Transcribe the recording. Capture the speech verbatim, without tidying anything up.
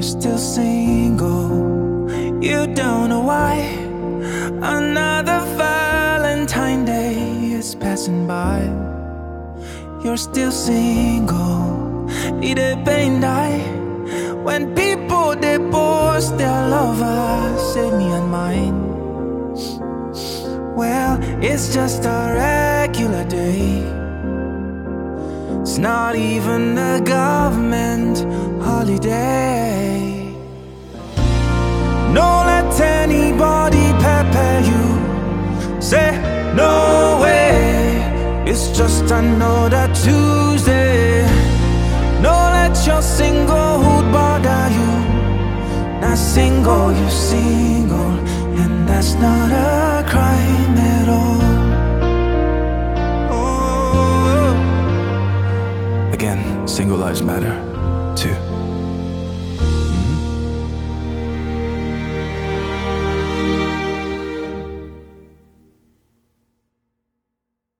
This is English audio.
you're still single. You don't know why. Another Valentine Day is passing by. You're still single. I det pain die when people divorce their lovers, save me and mine. Well, it's just a regular day. It's not even a government holiday. Don't let anybody pepper you. Say no way. It's just another Tuesday. Don't let your singlehood bother you. Not single, you single, and that's not a crime at all. Oh. Again, single lives matter too.